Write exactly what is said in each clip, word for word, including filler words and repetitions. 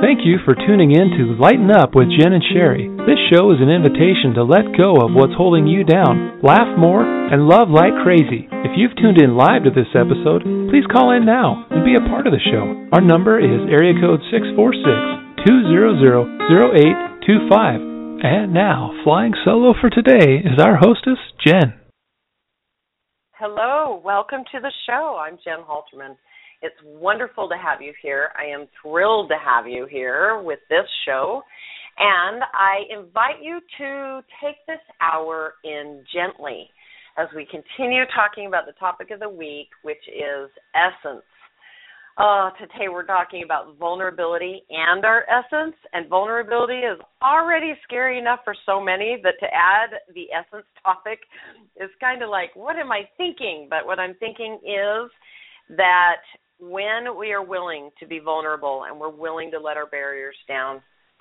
Thank you for tuning in to Lighten Up with Jen and Sherry. This show is an invitation to let go of what's holding you down, laugh more, and love like crazy. If you've tuned in live to this episode, please call in now and be a part of the show. Our number is area code six four six, two zero zero, zero eight two five. And now, flying solo for today is our hostess, Jen. Hello, welcome to the show. I'm Jen Halterman. It's wonderful to have you here. I am thrilled to have you here with this show. And I invite you to take this hour in gently as we continue talking about the topic of the week, which is essence. Uh, today we're talking about vulnerability and our essence. And vulnerability is already scary enough for so many that to add the essence topic is kind of like, what am I thinking? But what I'm thinking is that when we are willing to be vulnerable and we're willing to let our barriers down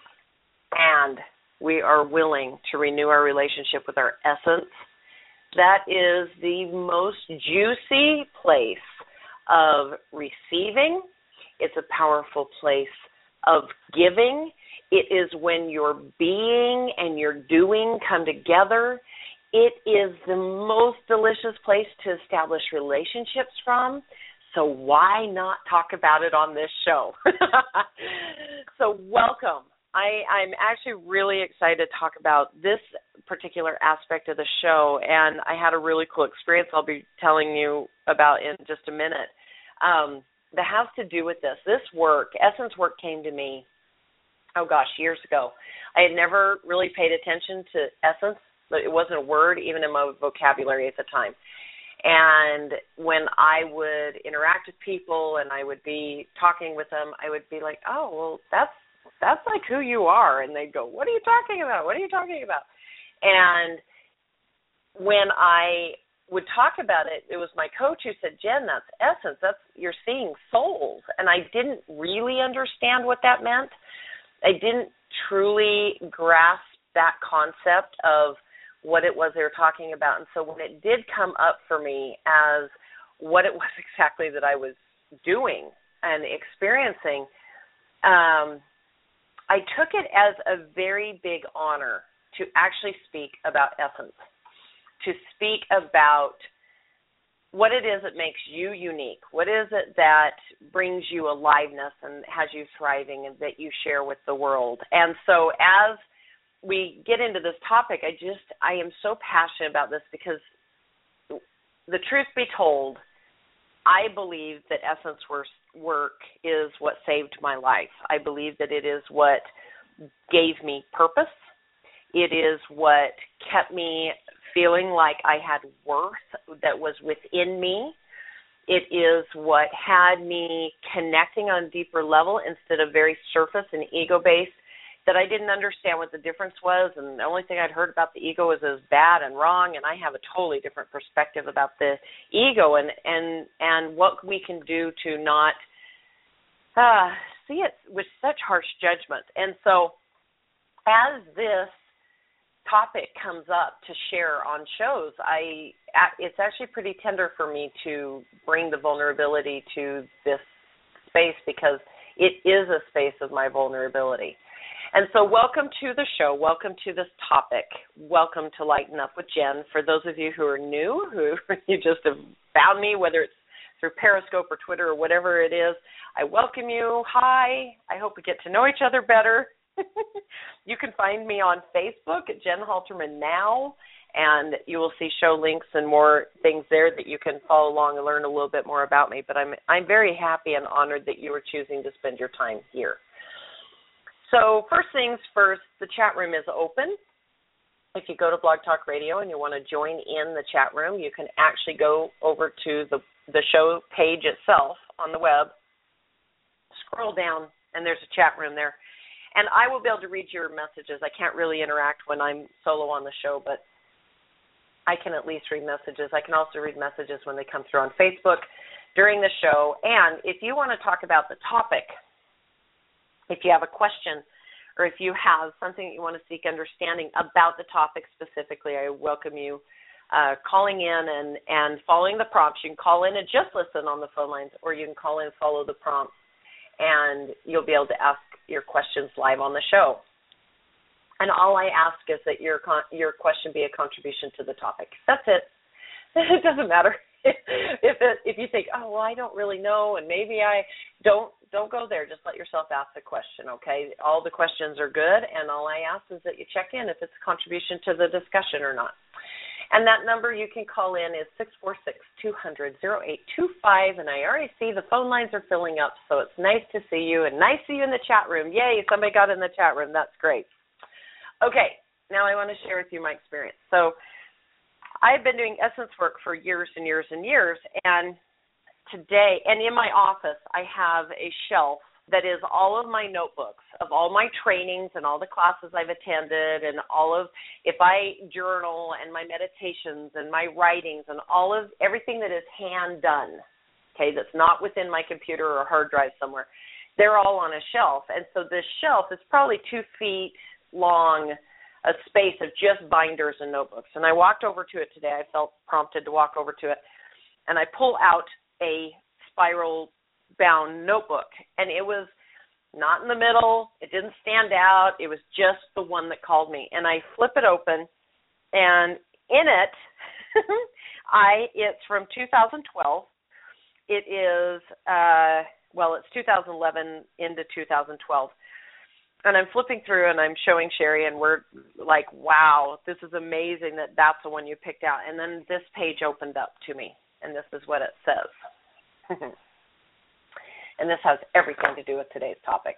and we are willing to renew our relationship with our essence, that is the most juicy place of receiving. It's a powerful place of giving. It is when your being and your doing come together. It is the most delicious place to establish relationships from. So why not talk about it on this show? So welcome. I, I'm actually really excited to talk about this particular aspect of the show, and I had a really cool experience I'll be telling you about in just a minute um, that has to do with this. This work, essence work, came to me, oh gosh, years ago. I had never really paid attention to essence, but it wasn't a word even in my vocabulary at the time. And when I would interact with people and I would be talking with them, I would be like, oh, well, that's that's like who you are. And they'd go, what are you talking about? What are you talking about? And when I would talk about it, it was my coach who said, Jen, that's essence. That's you're seeing souls. And I didn't really understand what that meant. I didn't truly grasp that concept of what it was they were talking about. And so when it did come up for me as what it was exactly that I was doing and experiencing, um, I took it as a very big honor to actually speak about essence, to speak about what it is that makes you unique, what is it that brings you aliveness and has you thriving and that you share with the world. And so as we get into this topic, I just, I am so passionate about this because the truth be told, I believe that essence work is what saved my life. I believe that it is what gave me purpose. It is what kept me feeling like I had worth that was within me. It is what had me connecting on a deeper level instead of very surface and ego-based, that I didn't understand what the difference was, and the only thing I'd heard about the ego was as bad and wrong, and I have a totally different perspective about the ego and and, and what we can do to not uh, see it with such harsh judgment. And so as this topic comes up to share on shows, I it's actually pretty tender for me to bring the vulnerability to this space because it is a space of my vulnerability. And so welcome to the show. Welcome to this topic. Welcome to Lighten Up with Jen. For those of you who are new, who you just have found me, whether it's through Periscope or Twitter or whatever it is, I welcome you. Hi. I hope we get to know each other better. You can find me on Facebook at Jen Halterman Now, and you will see show links and more things there that you can follow along and learn a little bit more about me. But I'm I'm very happy and honored that you are choosing to spend your time here. So first things first, the chat room is open. If you go to Blog Talk Radio and you want to join in the chat room, you can actually go over to the, the show page itself on the web, scroll down, and there's a chat room there. And I will be able to read your messages. I can't really interact when I'm solo on the show, but I can at least read messages. I can also read messages when they come through on Facebook during the show. And if you want to talk about the topic, if you have a question or if you have something that you want to seek understanding about the topic specifically, I welcome you uh, calling in and, and following the prompts. You can call in and just listen on the phone lines, or you can call in and follow the prompts. and you'll be able to ask your questions live on the show. And all I ask is that your con- your question be a contribution to the topic. That's it. It doesn't matter if it, if you think, oh, well, I don't really know, and maybe I don't don't go there. Just let yourself ask the question, okay? All the questions are good, and all I ask is that you check in if it's a contribution to the discussion or not. And that number you can call in is six four six, two hundred, oh eight two five, and I already see the phone lines are filling up, so it's nice to see you, and nice to see you in the chat room. Yay, somebody got in the chat room. That's great. Okay, now I want to share with you my experience. So I've been doing essence work for years and years and years, and today, and in my office, I have a shelf that is all of my notebooks of all my trainings and all the classes I've attended and all of, if I journal and my meditations and my writings and all of, everything that is hand done, okay, that's not within my computer or hard drive somewhere, they're all on a shelf. And so this shelf is probably two feet long, a space of just binders and notebooks. And I walked over to it today. I felt prompted to walk over to it. And I pull out a spiral-bound notebook. And it was not in the middle. It didn't stand out. It was just the one that called me. And I flip it open. And in it, I it's from two thousand twelve. It is, uh, well, it's two thousand eleven into two thousand twelve. And I'm flipping through, and I'm showing Sherry, and we're like, wow, this is amazing that that's the one you picked out. And then this page opened up to me, and this is what it says. And this has everything to do with today's topic.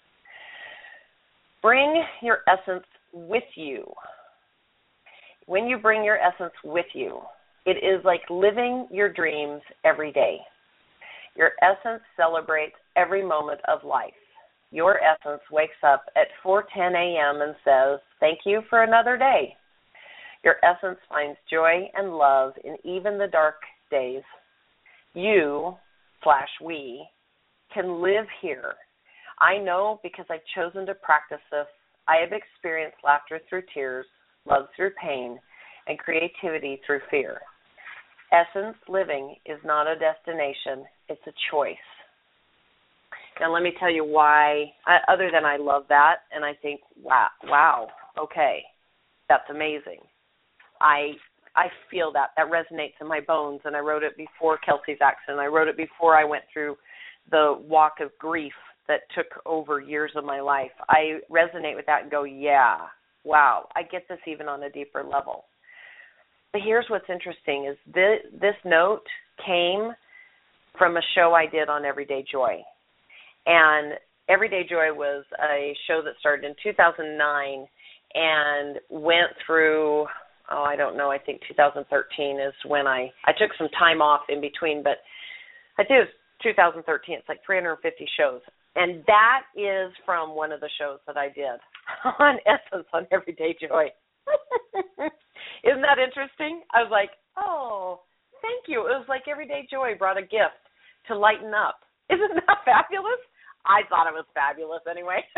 Bring your essence with you. When you bring your essence with you, it is like living your dreams every day. Your essence celebrates every moment of life. Your essence wakes up at four ten a.m. and says, thank you for another day. Your essence finds joy and love in even the dark days. You, slash we, can live here. I know because I've chosen to practice this. I have experienced laughter through tears, love through pain, and creativity through fear. Essence living is not a destination, it's a choice. Now, let me tell you why, other than I love that, and I think, wow, wow, okay, that's amazing. I I feel that. That resonates in my bones, and I wrote it before Kelsey's accident. I wrote it before I went through the walk of grief that took over years of my life. I resonate with that and go, yeah, wow, I get this even on a deeper level. But here's what's interesting is this, this note came from a show I did on Everyday Joy. And Everyday Joy was a show that started in two thousand nine and went through, oh, I don't know, I think two thousand thirteen is when I, I took some time off in between, but I think it was two thousand thirteen. It's like three hundred fifty shows. And that is from one of the shows that I did on Essence on Everyday Joy. Isn't that interesting? I was like, oh, thank you. It was like Everyday Joy brought a gift to lighten up. Isn't that fabulous? I thought it was fabulous anyway.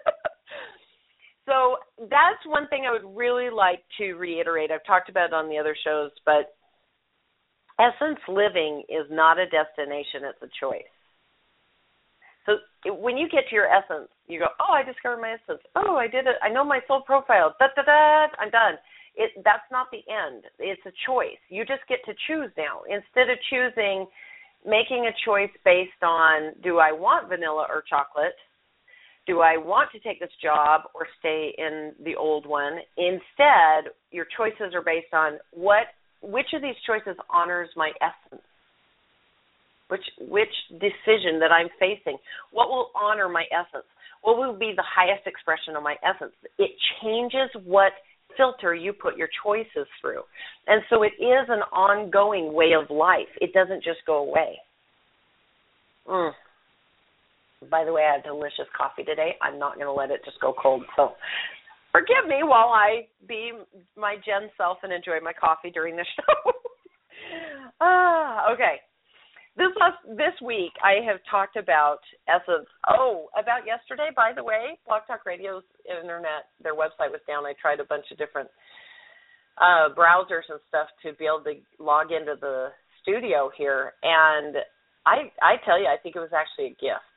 So that's one thing I would really like to reiterate. I've talked about it on the other shows, but essence living is not a destination, it's a choice. So when you get to your essence, you go, oh, I discovered my essence. Oh, I did it. I know my soul profile. Da, da, da, I'm done. It, that's not the end. It's a choice. You just get to choose now. Instead of choosing, making a choice based on, do I want vanilla or chocolate? Do I want to take this job or stay in the old one? Instead, your choices are based on what, which of these choices honors my essence? Which which decision that I'm facing? What will honor my essence? What will be the highest expression of my essence? It changes what filter you put your choices through. And so it is an ongoing way of life. It doesn't just go away. Mm. By the way, I had delicious coffee today. I'm not going to let it just go cold. So forgive me while I be my Jen self and enjoy my coffee during the show. ah, okay. This last, this week, I have talked about essence. Oh, about yesterday, by the way, Blog Talk Radio's internet, their website was down. I tried a bunch of different uh, browsers and stuff to be able to log into the studio here. And I, I tell you, I think it was actually a gift.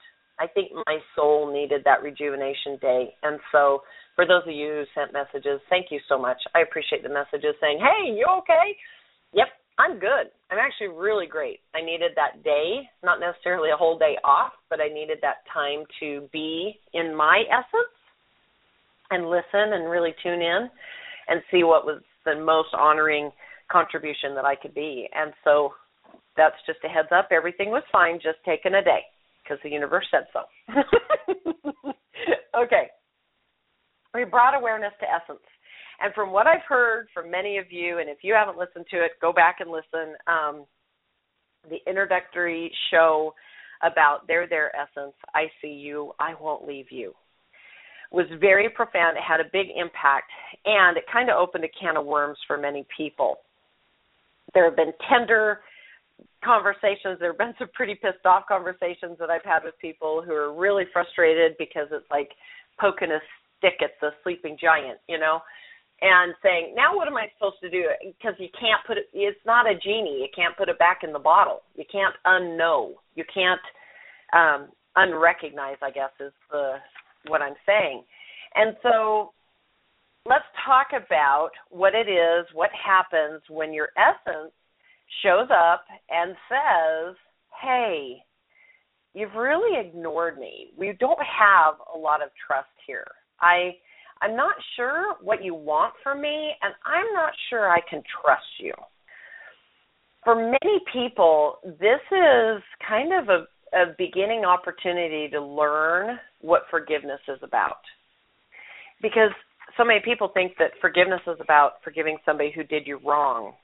I think my soul needed that rejuvenation day. And so for those of you who sent messages, thank you so much. I appreciate the messages saying, hey, you okay? Yep, I'm good. I'm actually really great. I needed that day, not necessarily a whole day off, but I needed that time to be in my essence and listen and really tune in and see what was the most honoring contribution that I could be. And so that's just a heads up. Everything was fine, just taking a day because the universe said so. Okay. We brought awareness to essence. And from what I've heard from many of you, and if you haven't listened to it, go back and listen, um, the introductory show about They're Their Essence, I See You, I Won't Leave You, was very profound. It had a big impact, and it kind of opened a can of worms for many people. There have been tender conversations. There have been some pretty pissed off conversations that I've had with people who are really frustrated because it's like poking a stick at the sleeping giant, you know, and saying, now what am I supposed to do? Because you can't put it, it's not a genie. You can't put it back in the bottle. You can't unknow. You can't um, unrecognize, I guess, is the what I'm saying. And so let's talk about what it is, what happens when your essence shows up and says, hey, you've really ignored me. We don't have a lot of trust here. I, I'm not sure what you want from me, and I'm not sure I can trust you. For many people, this is kind of a, a beginning opportunity to learn what forgiveness is about. Because so many people think that forgiveness is about forgiving somebody who did you wrong.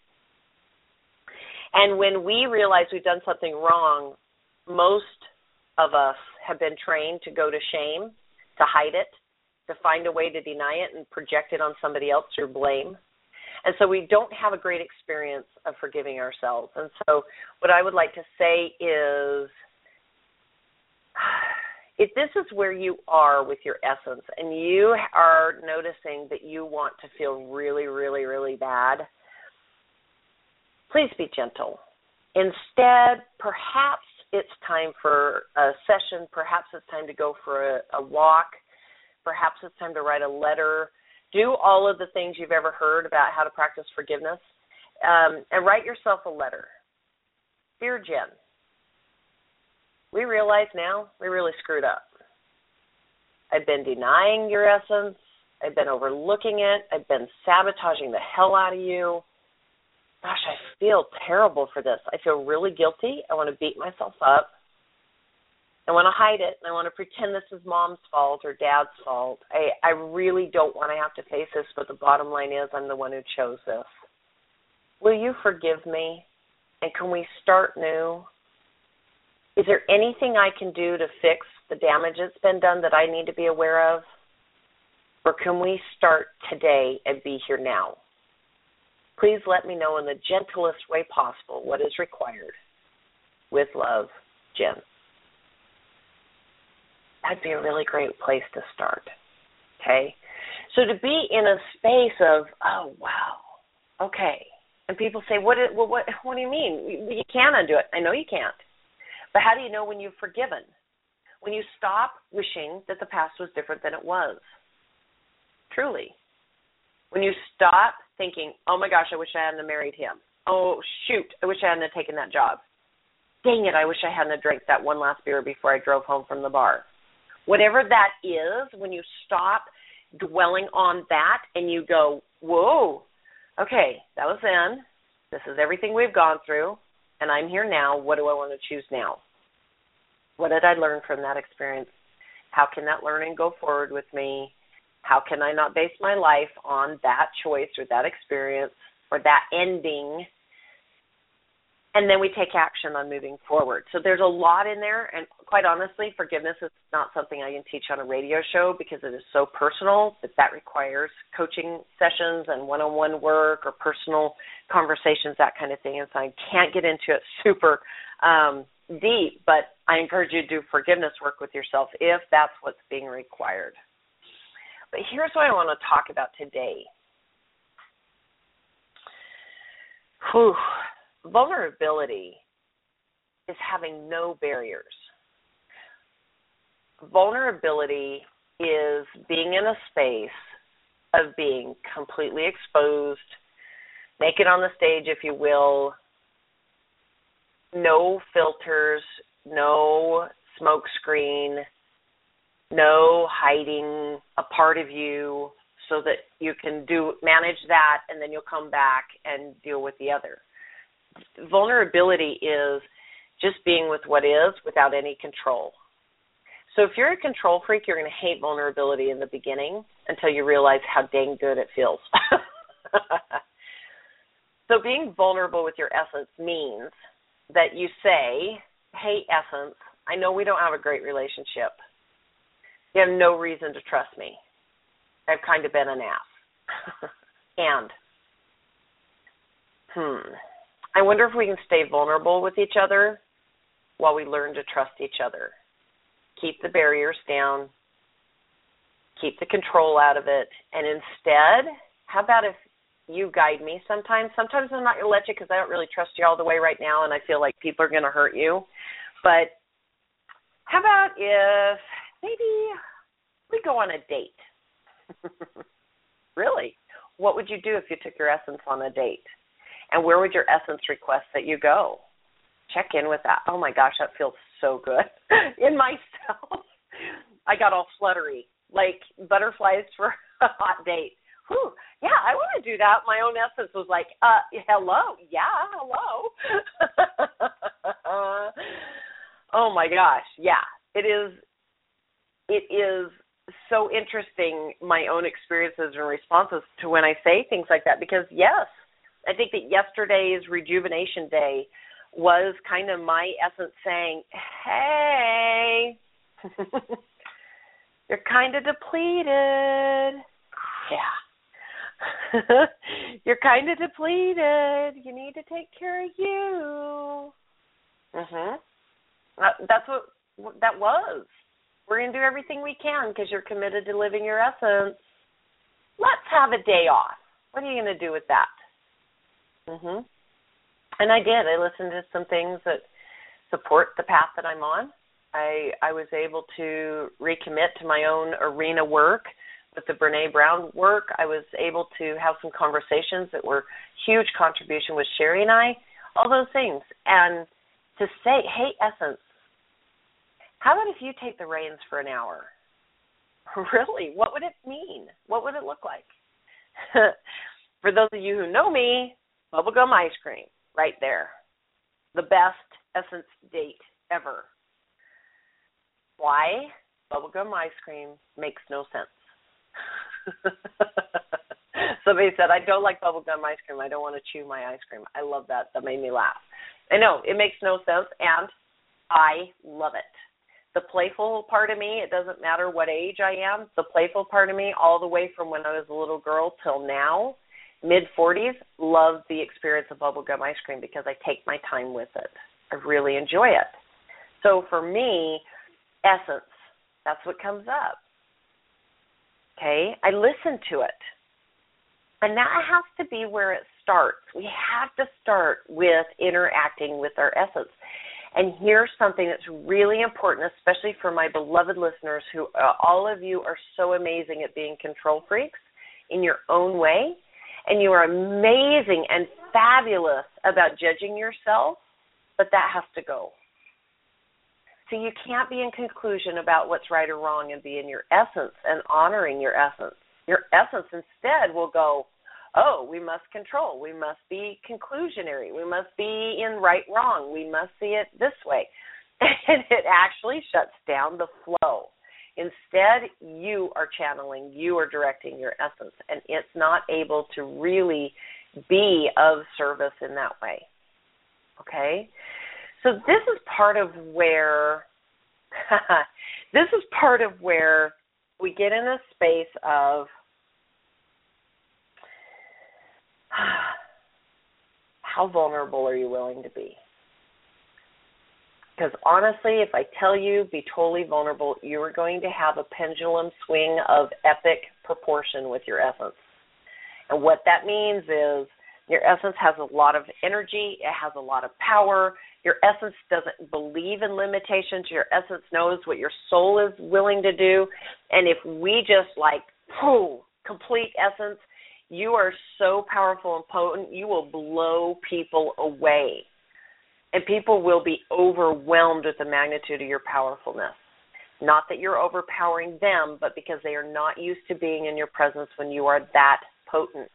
And when we realize we've done something wrong, most of us have been trained to go to shame, to hide it, to find a way to deny it and project it on somebody else through blame. And so we don't have a great experience of forgiving ourselves. And so what I would like to say is, if this is where you are with your essence and you are noticing that you want to feel really, really, really bad, please be gentle. Instead, perhaps it's time for a session. Perhaps it's time to go for a, a walk. Perhaps it's time to write a letter. Do all of the things you've ever heard about how to practice forgiveness, um, and write yourself a letter. Dear Jen, we realize now we really screwed up. I've been denying your essence. I've been overlooking it. I've been sabotaging the hell out of you. Gosh, I feel terrible for this. I feel really guilty. I want to beat myself up. I want to hide it, and I want to pretend this is mom's fault or dad's fault. I, I really don't want to have to face this, but the bottom line is I'm the one who chose this. Will you forgive me? And can we start new? Is there anything I can do to fix the damage that's been done that I need to be aware of? Or can we start today and be here now? Please let me know in the gentlest way possible what is required. With love, Jen. That'd be a really great place to start, okay? So to be in a space of, oh, wow, okay. And people say, what, is, well, what, what do you mean? You, you can't undo it. I know you can't. But how do you know when you've forgiven? When you stop wishing that the past was different than it was. Truly. When you stop thinking, oh, my gosh, I wish I hadn't married him. Oh, shoot, I wish I hadn't taken that job. Dang it, I wish I hadn't drank that one last beer before I drove home from the bar. Whatever that is, when you stop dwelling on that and you go, whoa, okay, that was then. This is everything we've gone through, and I'm here now. What do I want to choose now? What did I learn from that experience? How can that learning go forward with me? How can I not base my life on that choice or that experience or that ending? And then we take action on moving forward. So there's a lot in there, and quite honestly, forgiveness is not something I can teach on a radio show because it is so personal that that requires coaching sessions and one-on-one work or personal conversations, that kind of thing. And so I can't get into it super um, deep, but I encourage you to do forgiveness work with yourself if that's what's being required. But here's what I want to talk about today. Whew. Vulnerability is having no barriers. vulnerability is being in a space of being completely exposed, naked on the stage, if you will, no filters, no smoke screen, no hiding a part of you so that you can do manage that and then you'll come back and deal with the other. Vulnerability is just being with what is without any control. So if you're a control freak, you're going to hate vulnerability in the beginning until you realize how dang good it feels. So being vulnerable with your essence means that you say, hey, essence, I know we don't have a great relationship. You have no reason to trust me. I've kind of been an ass. and, hmm, I wonder if we can stay vulnerable with each other while we learn to trust each other. Keep the barriers down. Keep the control out of it. And instead, how about if you guide me sometimes? Sometimes I'm not going to let you because I don't really trust you all the way right now, and I feel like people are going to hurt you. But how about if maybe we go on a date? Really? What would you do if you took your essence on a date? And where would your essence request that you go? Check in with that. Oh, my gosh, that feels so good in myself. I got all fluttery, like butterflies for a hot date. Whew, yeah, I want to do that. My own essence was like, uh, hello, yeah, hello. Oh, my gosh, yeah. It is, it is so interesting, my own experiences and responses to when I say things like that, because, yes, I think that yesterday's Rejuvenation Day was kind of my essence saying, hey, you're kind of depleted. Yeah. You're kind of depleted. You need to take care of you. Mhm. That's what that was. We're going to do everything we can because you're committed to living your essence. Let's have a day off. What are you going to do with that? Mhm. And I did. I listened to some things that support the path that I'm on. I I was able to recommit to my own arena work with the Brene Brown work. I was able to have some conversations that were huge contribution with Sherry and I, all those things. And to say, hey, essence, how about if you take the reins for an hour? Really? What would it mean? What would it look like? For those of you who know me, bubblegum ice cream, right there. The best essence date ever. Why? Bubblegum ice cream makes no sense. Somebody said, I don't like bubblegum ice cream. I don't want to chew my ice cream. I love that. That made me laugh. I know, it makes no sense, and I love it. The playful part of me, it doesn't matter what age I am, the playful part of me, all the way from when I was a little girl till now, mid forties, love the experience of bubblegum ice cream because I take my time with it. I really enjoy it. So for me, essence, that's what comes up. Okay? I listen to it. And that has to be where it starts. We have to start with interacting with our essence. And here's something that's really important, especially for my beloved listeners who uh, all of you are so amazing at being control freaks in your own way. And you are amazing and fabulous about judging yourself, but that has to go. So you can't be in conclusion about what's right or wrong and be in your essence and honoring your essence. Your essence instead will go, oh, we must control. We must be conclusionary. We must be in right wrong. We must see it this way. And it actually shuts down the flow. Instead, you are channeling, you are directing your essence, and it's not able to really be of service in that way. Okay? So this is part of where, this is part of where we get in a space of, how vulnerable are you willing to be? Because honestly, if I tell you, be totally vulnerable, you are going to have a pendulum swing of epic proportion with your essence. And what that means is your essence has a lot of energy, it has a lot of power, Your essence doesn't believe in limitations. Your essence knows what your soul is willing to do. And if we just like, whew, complete essence, you are so powerful and potent, you will blow people away. And people will be overwhelmed with the magnitude of your powerfulness. Not that you're overpowering them, but because they are not used to being in your presence when you are that potent.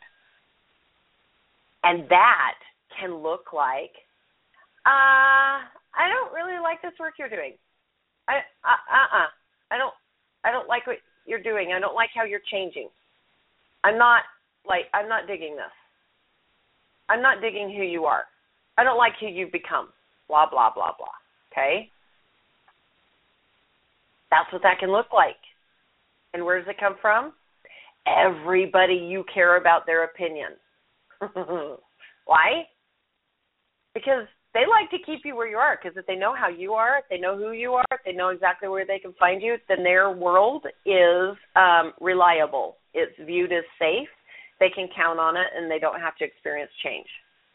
And that can look like, uh, I don't really like this work you're doing. I, uh, uh-uh. I don't, I don't like what you're doing. I don't like how you're changing. I'm not, like, I'm not digging this. I'm not digging who you are. I don't like who you've become. Blah, blah, blah, blah. Okay? That's what that can look like. And where does it come from? Everybody you care about their opinion. Why? Because they like to keep you where you are, because if they know how you are, if they know who you are, if they know exactly where they can find you, then their world is um, reliable. It's viewed as safe. They can count on it, and they don't have to experience change.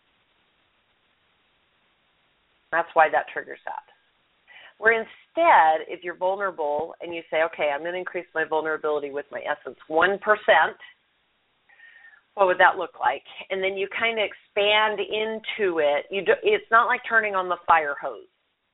That's why that triggers that. Where instead, if you're vulnerable and you say, okay, I'm going to increase my vulnerability with my essence one percent, what would that look like? And then you kind of expand into it. You do, it's not like turning on the fire hose.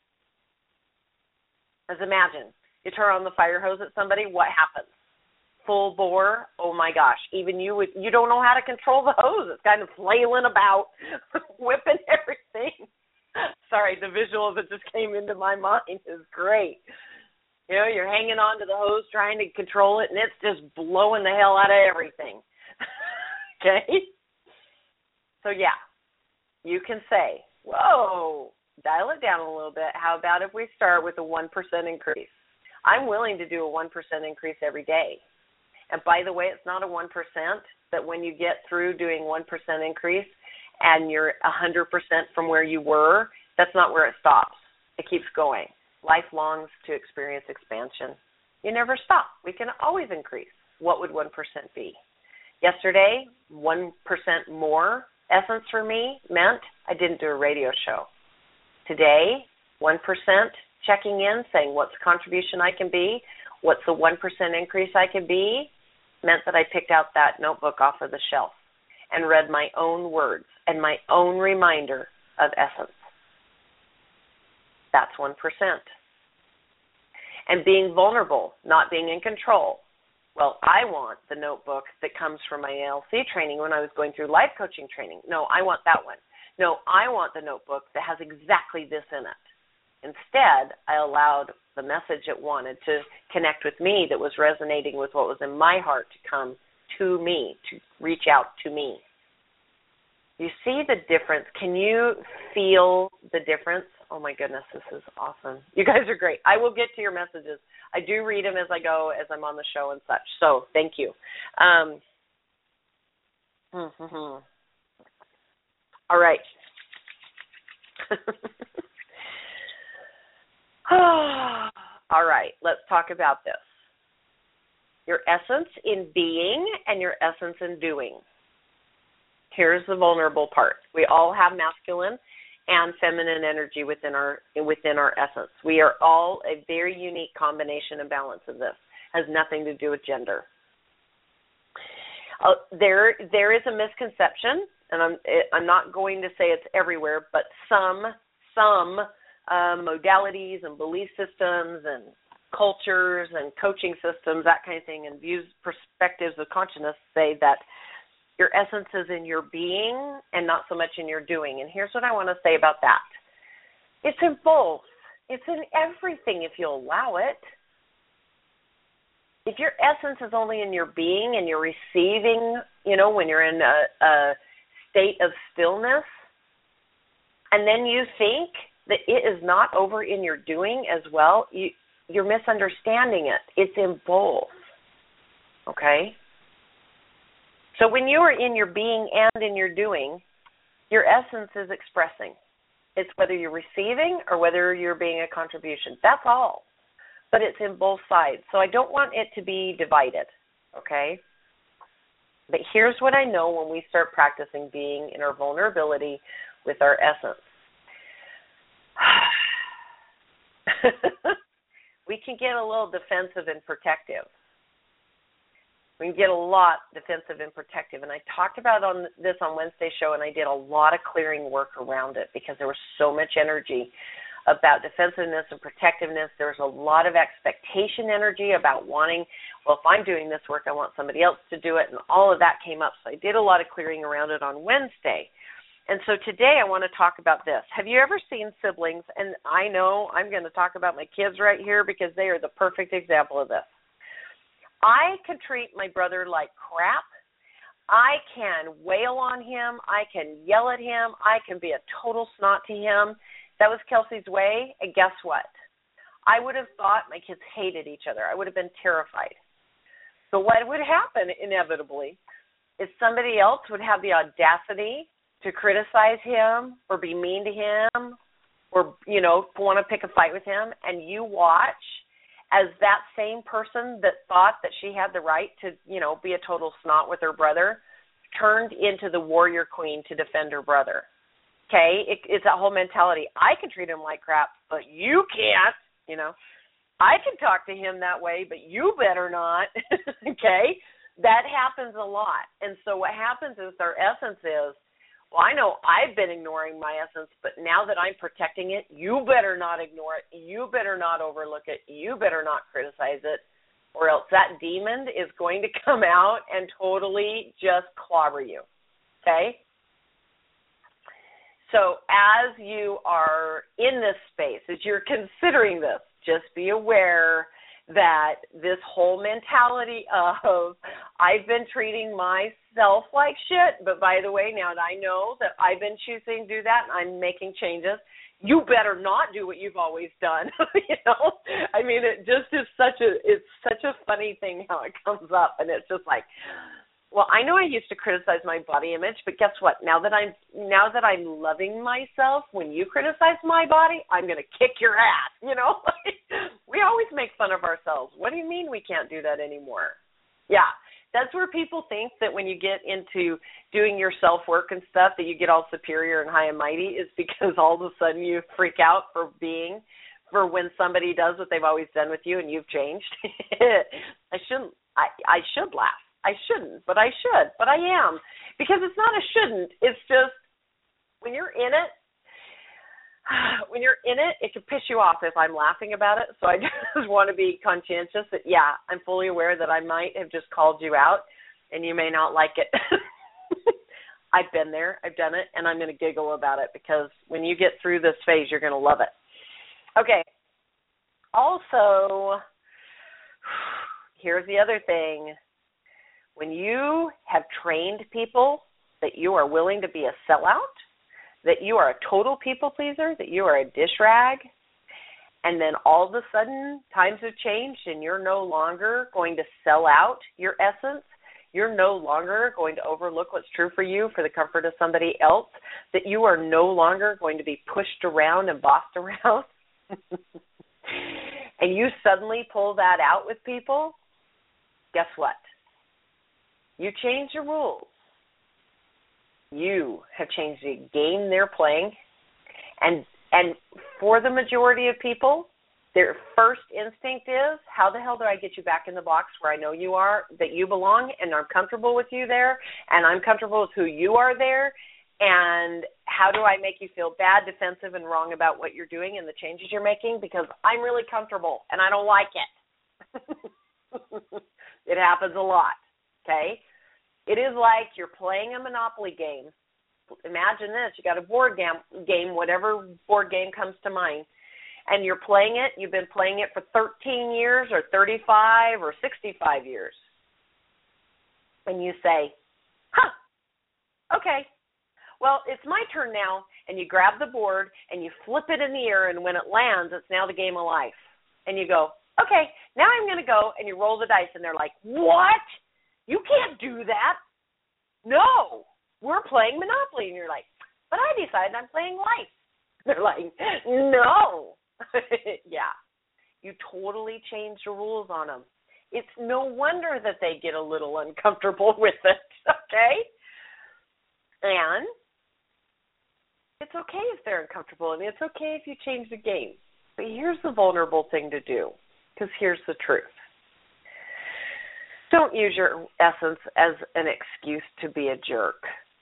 As imagine, you turn on the fire hose at somebody, what happens? Full bore, oh my gosh, even you would, you don't know how to control the hose. It's kind of flailing about, whipping everything. Sorry, the visual that just came into my mind is great. You know, you're hanging on to the hose trying to control it, and it's just blowing the hell out of everything. Okay? So, yeah, you can say, whoa, dial it down a little bit. How about if we start with a one percent increase? I'm willing to do a one percent increase every day. And by the way, it's not a one percent, that when you get through doing one percent increase and you're one hundred percent from where you were, that's not where it stops. It keeps going. Life longs to experience expansion. You never stop. We can always increase. What would one percent be? Yesterday, one percent more essence for me meant I didn't do a radio show. Today, one percent checking in, saying what's the contribution I can be, what's the one percent increase I can be, meant that I picked out that notebook off of the shelf and read my own words and my own reminder of essence. That's one percent. And being vulnerable, not being in control. Well, I want the notebook that comes from my A L C training when I was going through life coaching training. No, I want that one. No, I want the notebook that has exactly this in it. Instead, I allowed the message it wanted to connect with me that was resonating with what was in my heart to come to me, to reach out to me. You see the difference? Can you feel the difference? Oh, my goodness, this is awesome. You guys are great. I will get to your messages. I do read them as I go, as I'm on the show and such. So thank you. Um, mm-hmm. All right. All right, let's talk about this. Your essence in being and your essence in doing. Here's the vulnerable part. We all have masculine and feminine energy within our within our essence. We are all a very unique combination and balance of this. It has nothing to do with gender. Uh, there there is a misconception, and I'm I'm not going to say it's everywhere, but some some uh, modalities and belief systems and cultures and coaching systems, that kind of thing, and views, perspectives of consciousness say that your essence is in your being and not so much in your doing. And here's what I want to say about that. It's in both. It's in everything if you allow it. If your essence is only in your being and you're receiving, you know, when you're in a, a state of stillness, and then you think that it is not over in your doing as well, you, you're misunderstanding it. It's in both. Okay? So when you are in your being and in your doing, your essence is expressing. It's whether you're receiving or whether you're being a contribution. That's all. But it's in both sides. So I don't want it to be divided, okay? But here's what I know when we start practicing being in our vulnerability with our essence. we can get a little defensive and protective. We can get a lot defensive and protective. And I talked about on this on Wednesday's show, and I did a lot of clearing work around it because there was so much energy about defensiveness and protectiveness. There was a lot of expectation energy about wanting, well, if I'm doing this work, I want somebody else to do it, and all of that came up. So I did a lot of clearing around it on Wednesday. And so today I want to talk about this. Have you ever seen siblings? And I know I'm going to talk about my kids right here because they are the perfect example of this. I can treat my brother like crap. I can wail on him. I can yell at him. I can be a total snot to him. That was Kelsey's way, and guess what? I would have thought my kids hated each other. I would have been terrified. So what would happen inevitably is somebody else would have the audacity to criticize him or be mean to him or, you know, want to pick a fight with him, and you watch as that same person that thought that she had the right to, you know, be a total snot with her brother turned into the warrior queen to defend her brother. Okay? It, it's that whole mentality. I can treat him like crap, but you can't, you know. I can talk to him that way, but you better not, okay? That happens a lot. And so what happens is their essence is, well, I know I've been ignoring my essence, but now that I'm protecting it, you better not ignore it. You better not overlook it. You better not criticize it, or else that demon is going to come out and totally just clobber you, okay? So as you are in this space, as you're considering this, just be aware that this whole mentality of I've been treating myself like shit, but by the way, now that I know that I've been choosing to do that and I'm making changes, you better not do what you've always done. You know, I mean, it just is such a it's such a funny thing how it comes up, and it's just like, well, I know I used to criticize my body image, but guess what? Now that I'm now that I'm loving myself, when you criticize my body, I'm going to kick your ass, you know? We always make fun of ourselves. What do you mean we can't do that anymore? Yeah, that's where people think that when you get into doing your self-work and stuff that you get all superior and high and mighty is because all of a sudden you freak out for being, for when somebody does what they've always done with you and you've changed. I shouldn't, I, I should laugh. I shouldn't, but I should, but I am. Because it's not a shouldn't. It's just when you're in it, when you're in it, it can piss you off if I'm laughing about it. So I just want to be conscientious that, yeah, I'm fully aware that I might have just called you out and you may not like it. I've been there. I've done it, and I'm going to giggle about it because when you get through this phase, you're going to love it. Okay. Also, here's the other thing. When you have trained people that you are willing to be a sellout, that you are a total people pleaser, that you are a dish rag, and then all of a sudden times have changed and you're no longer going to sell out your essence, you're no longer going to overlook what's true for you for the comfort of somebody else, that you are no longer going to be pushed around and bossed around, and you suddenly pull that out with people, guess what? You change the rules. You have changed the game they're playing. And and for the majority of people, their first instinct is, how the hell do I get you back in the box where I know you are, that you belong, and I'm comfortable with you there, and I'm comfortable with who you are there, and how do I make you feel bad, defensive, and wrong about what you're doing and the changes you're making because I'm really comfortable and I don't like it. It happens a lot. Okay, it is like you're playing a Monopoly game. Imagine this. You got a board game, game, whatever board game comes to mind, and you're playing it. You've been playing it for thirteen years or thirty-five or sixty-five years. And you say, huh, okay, well, it's my turn now. And you grab the board and you flip it in the air, and when it lands, it's now the game of life. And you go, okay, now I'm going to go, and you roll the dice, and they're like, what? You can't do that. No, we're playing Monopoly. And you're like, but I decided I'm playing life. They're like, no. Yeah, you totally changed the rules on them. It's no wonder that they get a little uncomfortable with it, okay? And it's okay if they're uncomfortable, and it's okay if you change the game. But here's the vulnerable thing to do, because here's the truth. Don't use your essence as an excuse to be a jerk.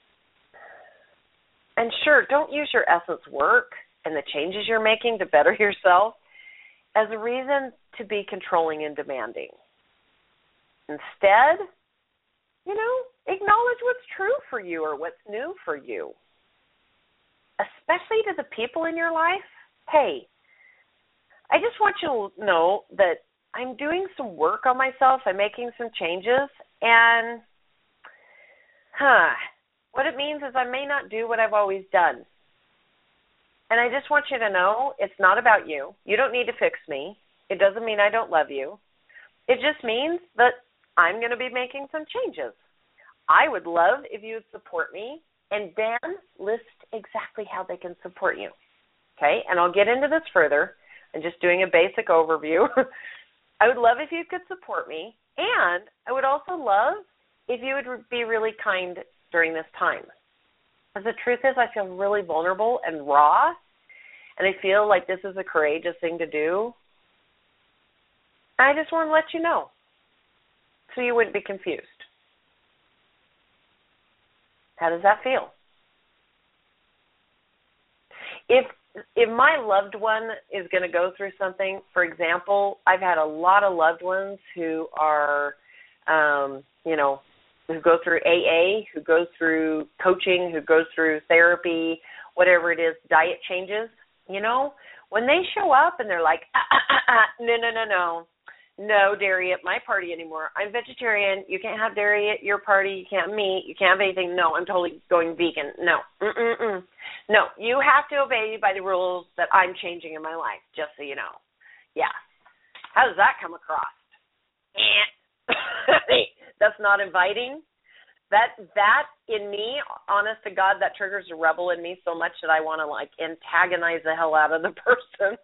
And sure, don't use your essence work and the changes you're making to better yourself as a reason to be controlling and demanding. Instead, you know, acknowledge what's true for you or what's new for you. Especially to the people in your life. Hey, I just want you to know that I'm doing some work on myself. I'm making some changes. And, huh, what it means is I may not do what I've always done. And I just want you to know it's not about you. You don't need to fix me. It doesn't mean I don't love you. It just means that I'm going to be making some changes. I would love if you would support me and then list exactly how they can support you. Okay? And I'll get into this further. I'm just doing a basic overview. I would love if you could support me, and I would also love if you would be really kind during this time. Because the truth is I feel really vulnerable and raw, and I feel like this is a courageous thing to do. I just want to let you know so you wouldn't be confused. How does that feel? If if my loved one is going to go through something, for example, I've had a lot of loved ones who are, um, you know, who go through A A, who go through coaching, who goes through therapy, whatever it is, diet changes, you know, when they show up and they're like, ah, ah, ah, ah, no, no, no, no, no dairy at my party anymore. I'm vegetarian. You can't have dairy at your party. You can't have meat. You can't have anything. No, I'm totally going vegan. No. Mm-mm-mm. No, you have to obey by the rules that I'm changing in my life, just so you know. Yeah. How does that come across? That's not inviting. That that in me, honest to God, that triggers a rebel in me so much that I want to like antagonize the hell out of the person.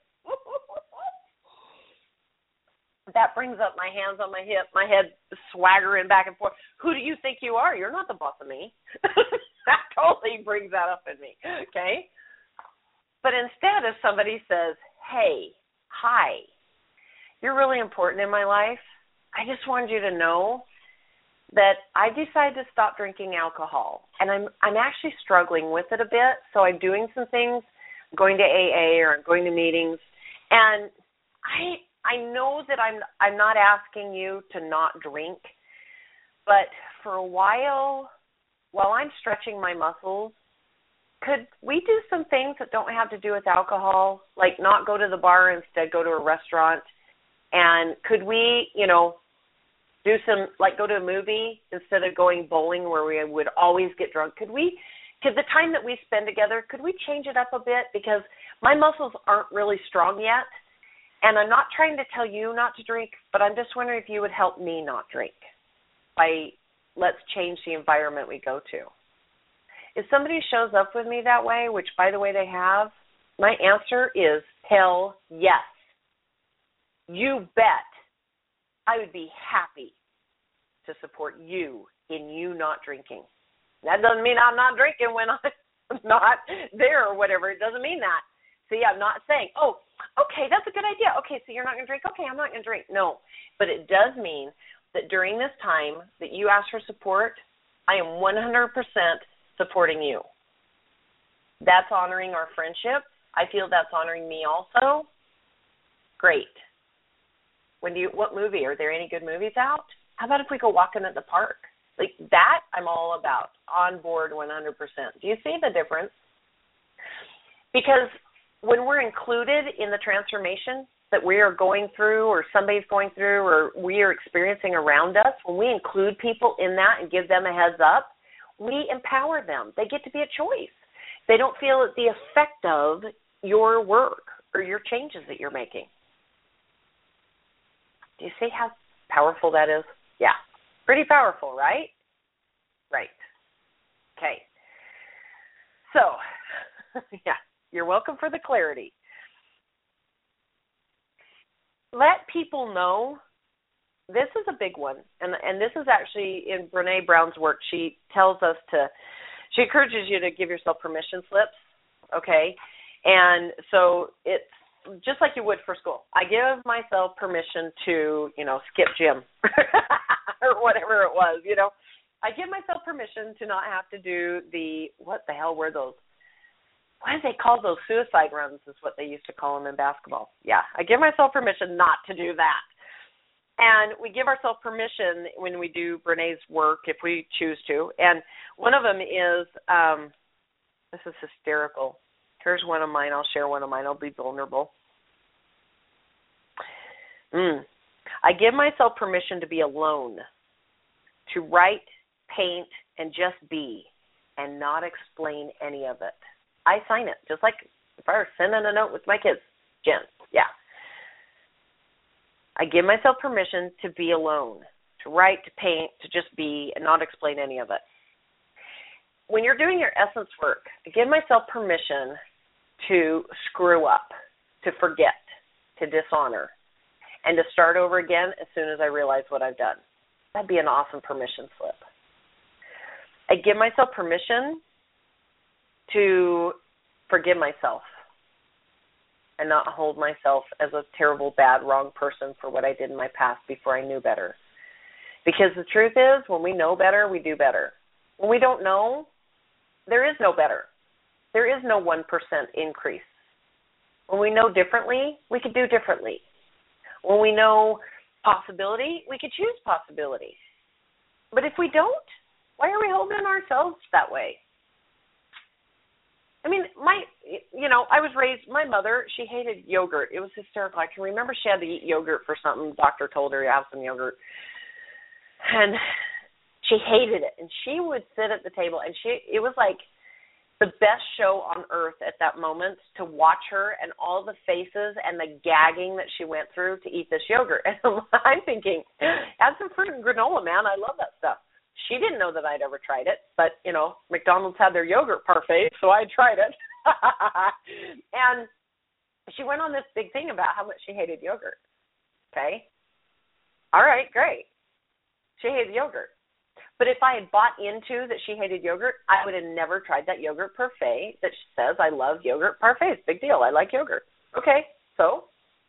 That brings up my hands on my hip, my head swaggering back and forth. Who do you think you are? You're not the boss of me. That totally brings that up in me, okay? But instead, if somebody says, hey, hi, you're really important in my life, I just wanted you to know that I decided to stop drinking alcohol. And I'm I'm actually struggling with it a bit, so I'm doing some things, going to A A or I'm going to meetings, and I I know that I'm I'm not asking you to not drink, but for a while, while I'm stretching my muscles, could we do some things that don't have to do with alcohol, like not go to the bar, instead go to a restaurant? And could we, you know, do some, like go to a movie instead of going bowling where we would always get drunk? Could we, could the time that we spend together, could we change it up a bit? Because my muscles aren't really strong yet. And I'm not trying to tell you not to drink, but I'm just wondering if you would help me not drink by let's change the environment we go to. If somebody shows up with me that way, which, by the way, they have, my answer is hell yes. You bet. I would be happy to support you in you not drinking. That doesn't mean I'm not drinking when I'm not there or whatever. It doesn't mean that. See, I'm not saying, oh, okay, that's a good idea. Okay, so you're not going to drink? Okay, I'm not going to drink. No, but it does mean that during this time that you ask for support, I am one hundred percent supporting you. That's honoring our friendship. I feel that's honoring me also. Great. When do you, what movie? Are there any good movies out? How about if we go walking at the park? Like that I'm all about, on board one hundred percent. Do you see the difference? Because when we're included in the transformation that we are going through or somebody's going through or we are experiencing around us, when we include people in that and give them a heads up, we empower them. They get to be a choice. They don't feel the effect of your work or your changes that you're making. Do you see how powerful that is? Yeah. Pretty powerful, right? Right. Okay. So, yeah. You're welcome for the clarity. Let people know, this is a big one, and and this is actually in Brene Brown's work. She tells us to, she encourages you to give yourself permission slips, okay? And so it's just like you would for school. I give myself permission to, you know, skip gym or whatever it was, you know. I give myself permission to not have to do the, what the hell were those? What did they call those? Suicide runs is what they used to call them in basketball. Yeah, I give myself permission not to do that. And we give ourselves permission when we do Brené's work, if we choose to. And one of them is, um, this is hysterical. Here's one of mine. I'll share one of mine. I'll be vulnerable. Mm. I give myself permission to be alone, to write, paint, and just be, and not explain any of it. I sign it, just like if I were sending a note with my kids. Jen, yeah. I give myself permission to be alone, to write, to paint, to just be, and not explain any of it. When you're doing your essence work, I give myself permission to screw up, to forget, to dishonor, and to start over again as soon as I realize what I've done. That'd be an awesome permission slip. I give myself permission to forgive myself and not hold myself as a terrible, bad, wrong person for what I did in my past before I knew better. Because the truth is, when we know better, we do better. When we don't know, there is no better. There is no one percent increase. When we know differently, we could do differently. When we know possibility, we could choose possibility. But if we don't, why are we holding ourselves that way? I mean, my, you know, I was raised, my mother, she hated yogurt. It was hysterical. I can remember she had to eat yogurt for something. Doctor told her to have some yogurt. And she hated it. And she would sit at the table, and she, it was like the best show on earth at that moment to watch her and all the faces and the gagging that she went through to eat this yogurt. And I'm thinking, add some fruit and granola, man. I love that stuff. She didn't know that I'd ever tried it, but, you know, McDonald's had their yogurt parfait, so I tried it. And she went on this big thing about how much she hated yogurt. Okay? All right, great. She hated yogurt. But if I had bought into that she hated yogurt, I would have never tried that yogurt parfait that says I love yogurt parfaits. Big deal. I like yogurt. Okay, so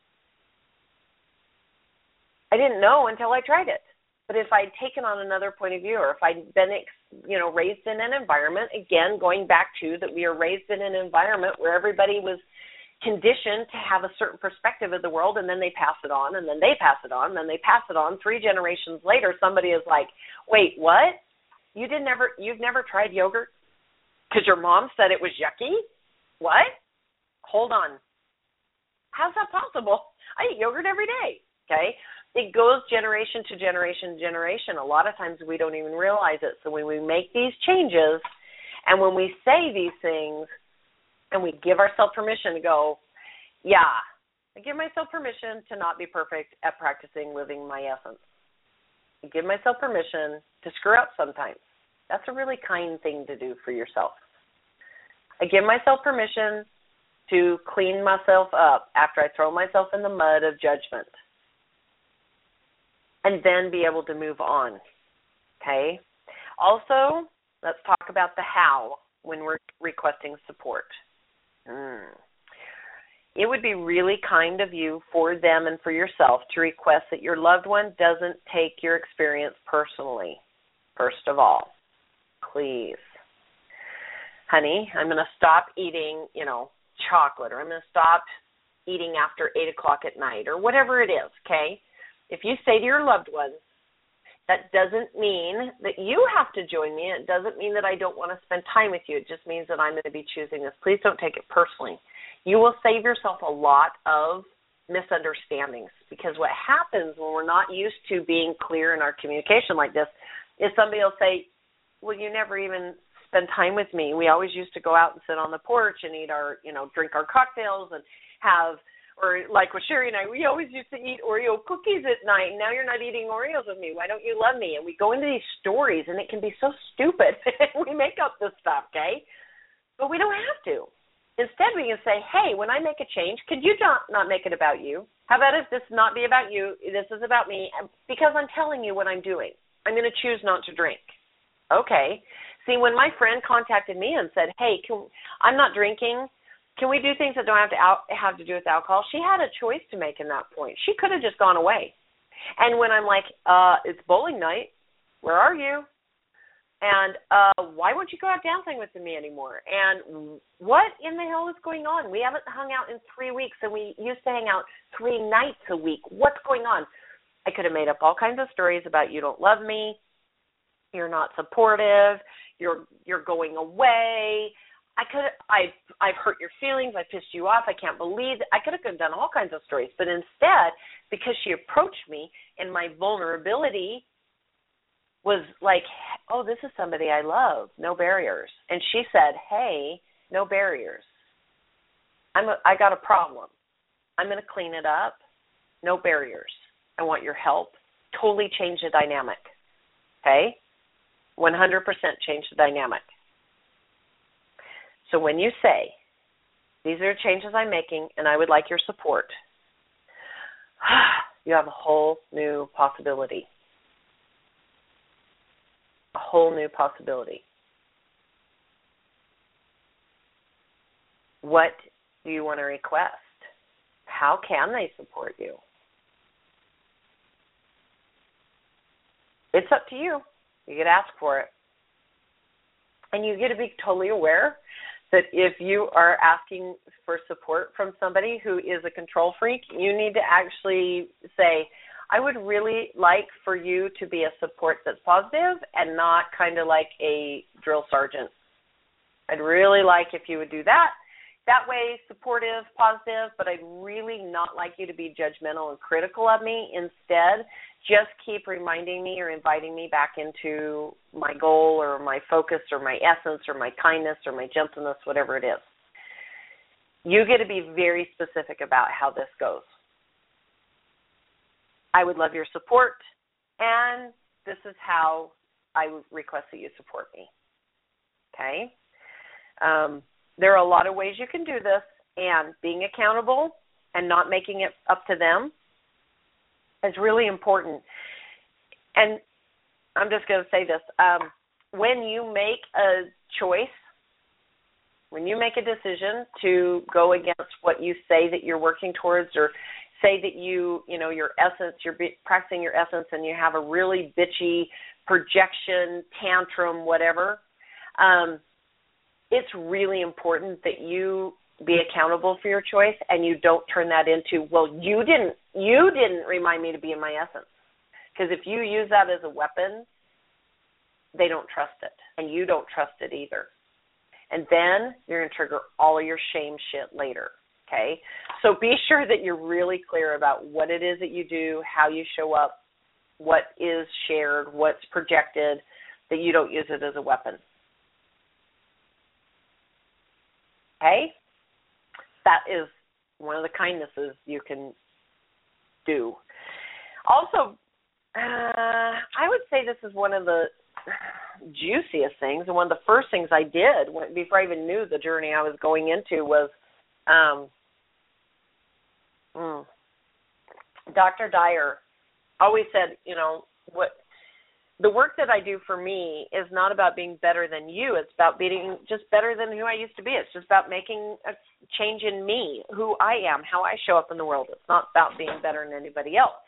I didn't know until I tried it. But if I'd taken on another point of view, or if I'd been, you know, raised in an environment, again, going back to that we are raised in an environment where everybody was conditioned to have a certain perspective of the world, and then they pass it on, and then they pass it on, and then they pass it on. Three generations later, somebody is like, wait, what? You didn't ever, you've never tried yogurt because your mom said it was yucky? What? Hold on. How's that possible? I eat yogurt every day, okay? It goes generation to generation to generation. A lot of times we don't even realize it. So when we make these changes and when we say these things and we give ourselves permission to go, yeah, I give myself permission to not be perfect at practicing living my essence. I give myself permission to screw up sometimes. That's a really kind thing to do for yourself. I give myself permission to clean myself up after I throw myself in the mud of judgment. And then be able to move on, okay? Also, let's talk about the how when we're requesting support. Mm. It would be really kind of you for them and for yourself to request that your loved one doesn't take your experience personally, first of all. Please. Honey, I'm going to stop eating, you know, chocolate, or I'm going to stop eating after eight o'clock at night, or whatever it is, okay? If you say to your loved ones, that doesn't mean that you have to join me. It doesn't mean that I don't want to spend time with you. It just means that I'm going to be choosing this. Please don't take it personally. You will save yourself a lot of misunderstandings, because what happens when we're not used to being clear in our communication like this is somebody will say, well, you never even spend time with me. We always used to go out and sit on the porch and eat our, you know, drink our cocktails and have, or like with Sherry and I, we always used to eat Oreo cookies at night. Now you're not eating Oreos with me. Why don't you love me? And we go into these stories, and it can be so stupid. We make up this stuff, okay? But we don't have to. Instead, we can say, hey, when I make a change, could you not, not make it about you? How about if this not be about you? This is about me, because I'm telling you what I'm doing. I'm going to choose not to drink. Okay. See, when my friend contacted me and said, hey, can, I'm not drinking, Can we do things that don't have to out, have to do with alcohol? She had a choice to make in that point. She could have just gone away. And when I'm like, uh, it's bowling night, where are you? And uh, why won't you go out dancing with me anymore? And what in the hell is going on? We haven't hung out in three weeks, and we used to hang out three nights a week. What's going on? I could have made up all kinds of stories about you don't love me, you're not supportive, you're you're going away. I could I've I've hurt your feelings, I pissed you off, I can't believe it. I could have done all kinds of stories, but instead, because she approached me and my vulnerability was like, oh, this is somebody I love, no barriers. And she said, hey, no barriers. I'm a, I got a problem. I'm going to clean it up. No barriers. I want your help. Totally change the dynamic. Okay? one hundred percent change the dynamic. So when you say, these are changes I'm making and I would like your support, you have a whole new possibility. A whole new possibility. What do you want to request? How can they support you? It's up to you. You get asked for it. And you get to be totally aware that if you are asking for support from somebody who is a control freak, you need to actually say, I would really like for you to be a support that's positive and not kind of like a drill sergeant. I'd really like if you would do that. That way, supportive, positive, but I'd really not like you to be judgmental and critical of me. Instead, just keep reminding me or inviting me back into my goal or my focus or my essence or my kindness or my gentleness, whatever it is. You get to be very specific about how this goes. I would love your support, and this is how I would request that you support me. Okay? Um, there are a lot of ways you can do this, and being accountable and not making it up to them is really important. And I'm just going to say this. Um, when you make a choice, when you make a decision to go against what you say that you're working towards, or say that you, you know, your essence, you're practicing your essence and you have a really bitchy projection, tantrum, whatever, um, it's really important that you be accountable for your choice and you don't turn that into, well, you didn't, you didn't remind me to be in my essence. Because if you use that as a weapon, they don't trust it, and you don't trust it either. And then you're going to trigger all of your shame shit later. Okay, so be sure that you're really clear about what it is that you do, how you show up, what is shared, what's projected, that you don't use it as a weapon. Okay? That is one of the kindnesses you can do. Also, uh, I would say this is one of the juiciest things, and one of the first things I did when, before I even knew the journey I was going into was um, Mm. Doctor Dyer always said, you know, what the work that I do for me is not about being better than you. It's about being just better than who I used to be. It's just about making a change in me, who I am, how I show up in the world. It's not about being better than anybody else.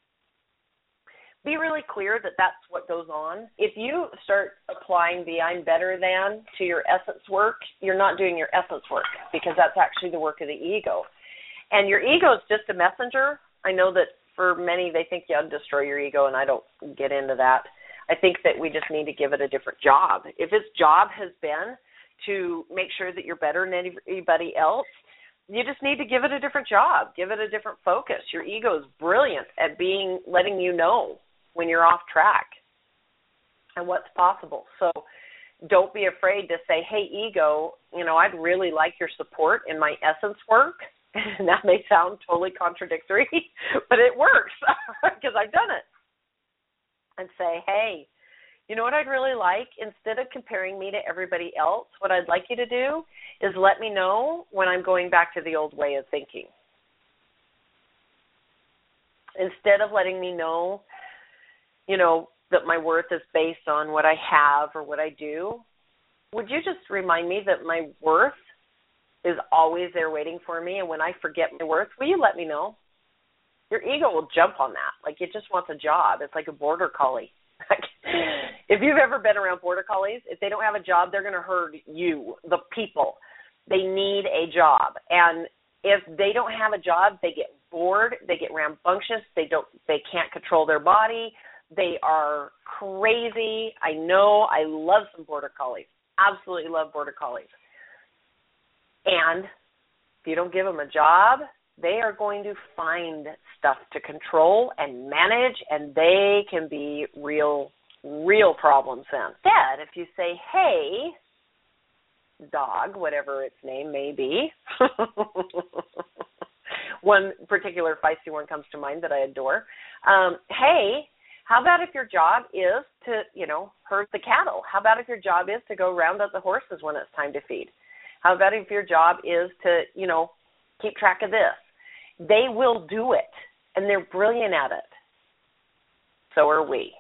Be really clear that that's what goes on. If you start applying the I'm better than to your essence work, you're not doing your essence work, because that's actually the work of the ego. And your ego is just a messenger. I know that for many, they think you'll destroy your ego, and I don't get into that. I think that we just need to give it a different job. If its job has been to make sure that you're better than anybody else, you just need to give it a different job. Give it a different focus. Your ego is brilliant at being, letting you know when you're off track and what's possible. So don't be afraid to say, hey, ego, you know, I'd really like your support in my essence work. And that may sound totally contradictory, but it works because I've done it. And say, hey, you know what I'd really like? Instead of comparing me to everybody else, what I'd like you to do is let me know when I'm going back to the old way of thinking. Instead of letting me know, you know, that my worth is based on what I have or what I do, would you just remind me that my worth is always there waiting for me, and when I forget my worth, will you let me know? Your ego will jump on that. Like, it just wants a job. It's like a border collie. If you've ever been around border collies, if they don't have a job, they're going to herd you, the people. They need a job. And if they don't have a job, they get bored, they get rambunctious, they don't, they can't control their body, they are crazy. I know, I love some border collies. Absolutely love border collies. And if you don't give them a job, they are going to find stuff to control and manage, and they can be real, real problems then. Instead, if you say, hey, dog, whatever its name may be, one particular feisty one comes to mind that I adore, um, hey, how about if your job is to, you know, herd the cattle? How about if your job is to go round up the horses when it's time to feed? How about if your job is to, you know, keep track of this? They will do it, and they're brilliant at it. So are we.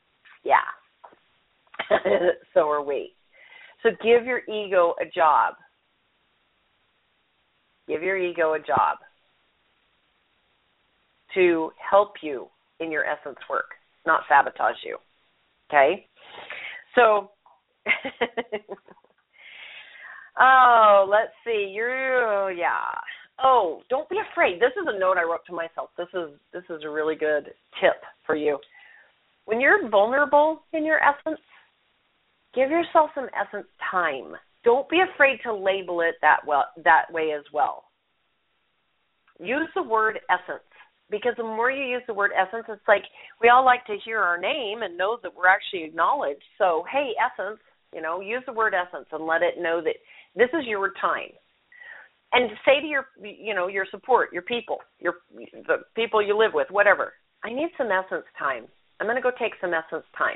Yeah. So are we. So give your ego a job. Give your ego a job to help you in your essence work, not sabotage you. Okay? So, oh, let's see. You're, yeah. Oh, don't be afraid. This is a note I wrote to myself. This is this is a really good tip for you. When you're vulnerable in your essence, give yourself some essence time. Don't be afraid to label it that well that way as well. Use the word essence, because the more you use the word essence, it's like we all like to hear our name and know that we're actually acknowledged. So, hey, essence, you know, use the word essence and let it know that this is your time. And say to your, you know, your support, your people, your the people you live with, whatever, I need some essence time. I'm going to go take some essence time.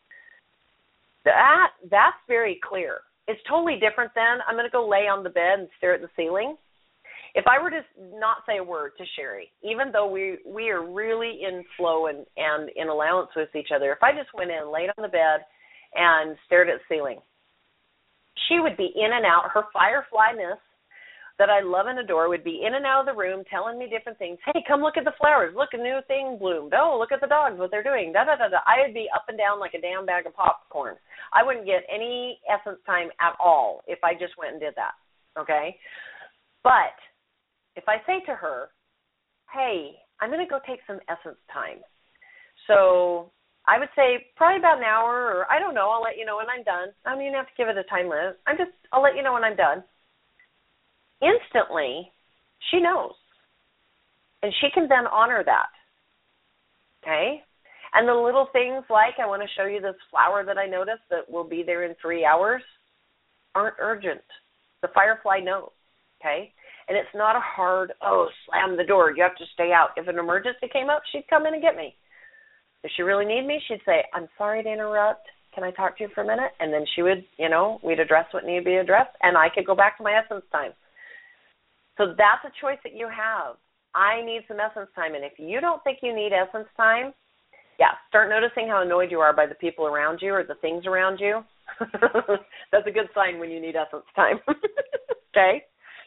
That that's very clear. It's totally different than I'm going to go lay on the bed and stare at the ceiling. If I were to not say a word to Sherry, even though we we are really in flow and, and in allowance with each other, if I just went in, laid on the bed, and stared at the ceiling, she would be in and out. Her fireflyness that I love and adore would be in and out of the room telling me different things. Hey, come look at the flowers. Look, a new thing bloomed. Oh, look at the dogs, what they're doing. Da, da, da, da. I would be up and down like a damn bag of popcorn. I wouldn't get any essence time at all if I just went and did that, okay? But if I say to her, hey, I'm going to go take some essence time. So I would say probably about an hour, or I don't know, I'll let you know when I'm done. I don't even have to give it a time limit. I'm just, I'll let you know when I'm done. Instantly, she knows. And she can then honor that. Okay? And the little things like, I want to show you this flower that I noticed that will be there in three hours, aren't urgent. The firefly knows. Okay? And it's not a hard, oh, slam the door, you have to stay out. If an emergency came up, she'd come in and get me. If she really needed me, she'd say, I'm sorry to interrupt. Can I talk to you for a minute? And then she would, you know, we'd address what needed to be addressed, and I could go back to my essence time. So that's a choice that you have. I need some essence time. And if you don't think you need essence time, yeah, start noticing how annoyed you are by the people around you or the things around you. That's a good sign when you need essence time. Okay?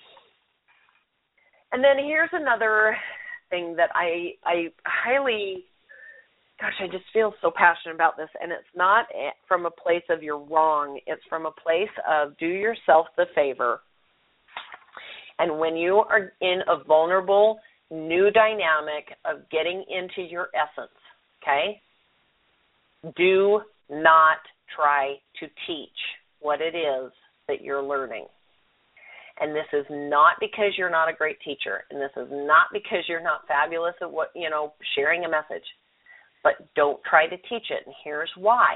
And then here's another thing that I I highly, gosh, I just feel so passionate about this. And it's not from a place of you're wrong. It's from a place of do yourself the favor. And when you are in a vulnerable, new dynamic of getting into your essence, okay, do not try to teach what it is that you're learning. And this is not because you're not a great teacher, and this is not because you're not fabulous at what, you know, sharing a message. But don't try to teach it, and here's why.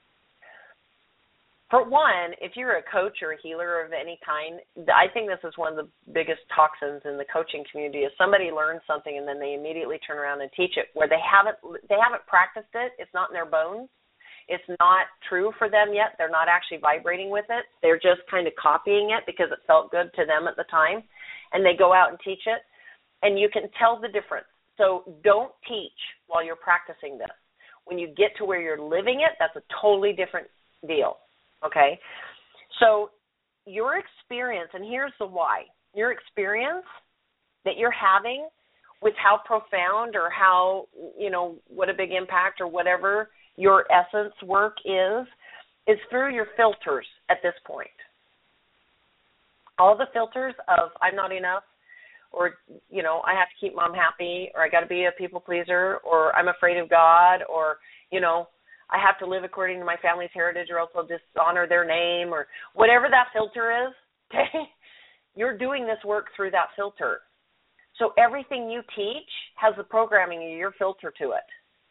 For one, if you're a coach or a healer of any kind, I think this is one of the biggest toxins in the coaching community is somebody learns something and then they immediately turn around and teach it where they haven't they haven't practiced it. It's not in their bones. It's not true for them yet. They're not actually vibrating with it. They're just kind of copying it because it felt good to them at the time, and they go out and teach it, and you can tell the difference. So don't teach while you're practicing this. When you get to where you're living it, that's a totally different deal. Okay, so your experience, and here's the why, your experience that you're having with how profound or how, you know, what a big impact or whatever your essence work is, is through your filters at this point. All the filters of I'm not enough, or, you know, I have to keep mom happy, or I got to be a people pleaser, or I'm afraid of God, or, you know, I have to live according to my family's heritage or else I'll dishonor their name, or whatever that filter is, okay? You're doing this work through that filter. So everything you teach has the programming of your filter to it.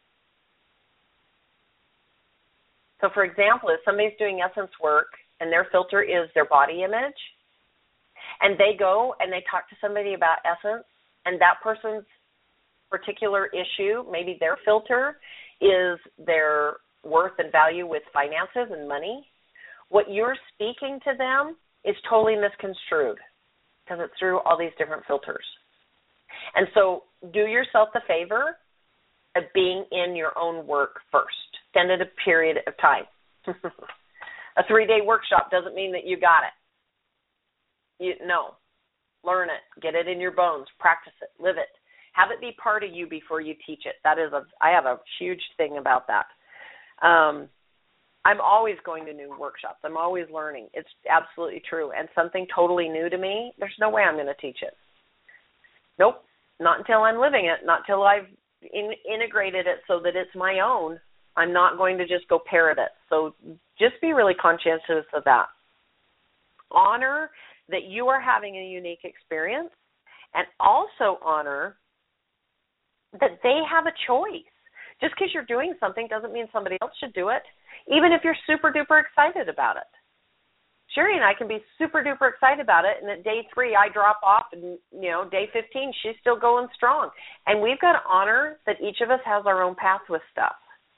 So, for example, if somebody's doing essence work and their filter is their body image, and they go and they talk to somebody about essence, and that person's particular issue, maybe their filter is their worth and value with finances and money, what you're speaking to them is totally misconstrued because it's through all these different filters. And so do yourself the favor of being in your own work first. Extended a period of time. A three-day workshop doesn't mean that you got it. You, no. Learn it. Get it in your bones. Practice it. Live it. Have it be part of you before you teach it. That is a, I have a huge thing about that. Um, I'm always going to new workshops. I'm always learning. It's absolutely true. And something totally new to me, there's no way I'm going to teach it. Nope. Not until I'm living it. Not until I've in, integrated it so that it's my own. I'm not going to just go parrot it. So just be really conscientious of that. Honor that you are having a unique experience, and also honor that they have a choice. Just because you're doing something doesn't mean somebody else should do it, even if you're super duper excited about it. Sherry and I can be super duper excited about it, and at day three I drop off, and you know, day fifteen she's still going strong. And we've got to honor that each of us has our own path with stuff.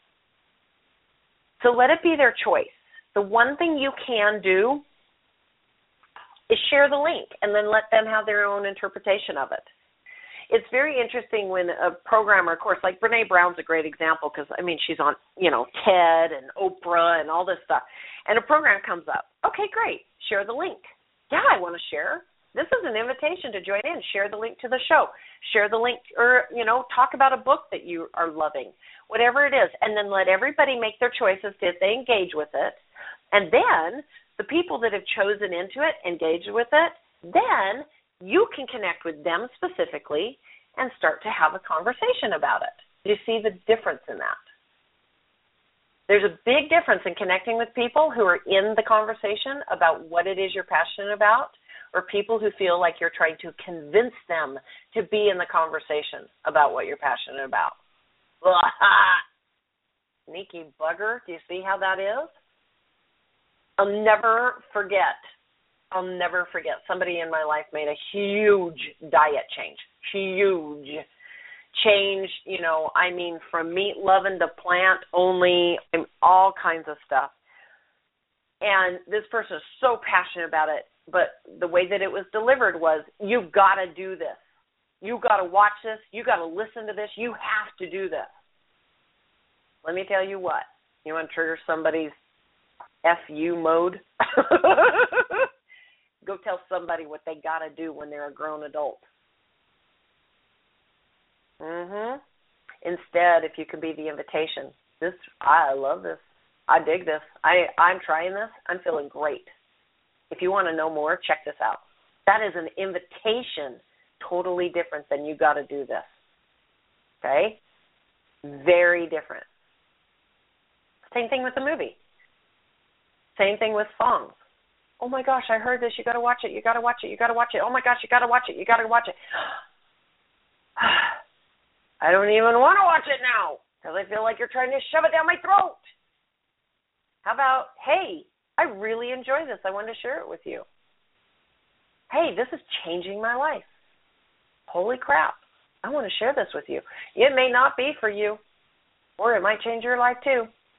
So let it be their choice. The one thing you can do is share the link and then let them have their own interpretation of it. It's very interesting when a programmer, of course, like Brene Brown's a great example because, I mean, she's on, you know, TED and Oprah and all this stuff. And a program comes up. Okay, great. Share the link. Yeah, I want to share. This is an invitation to join in. Share the link to the show. Share the link or, you know, talk about a book that you are loving, whatever it is. And then let everybody make their choices if they engage with it. And then the people that have chosen into it, engage with it, then you can connect with them specifically and start to have a conversation about it. Do you see the difference in that? There's a big difference in connecting with people who are in the conversation about what it is you're passionate about, or people who feel like you're trying to convince them to be in the conversation about what you're passionate about. Sneaky bugger. Do you see how that is? I'll never forget. I'll never forget. Somebody in my life made a huge diet change. Huge change, you know, I mean, from meat loving to plant only, all kinds of stuff. And this person is so passionate about it, but the way that it was delivered was, you've got to do this. You've got to watch this. You've got to listen to this. You have to do this. Let me tell you what. You want to trigger somebody's F U mode? Go tell somebody what they got to do when they're a grown adult. Mhm. Instead, if you could be the invitation, this I love this. I dig this. I I'm trying this. I'm feeling great. If you want to know more, check this out. That is an invitation, totally different than you got to do this. Okay? Very different. Same thing with the movie. Same thing with songs. Oh my gosh, I heard this. You got to watch it. You got to watch it. You got to watch it. Oh my gosh, you got to watch it. You got to watch it. I don't even want to watch it now because I feel like you're trying to shove it down my throat. How about, hey, I really enjoy this. I wanted to share it with you. Hey, this is changing my life. Holy crap. I want to share this with you. It may not be for you, or it might change your life too.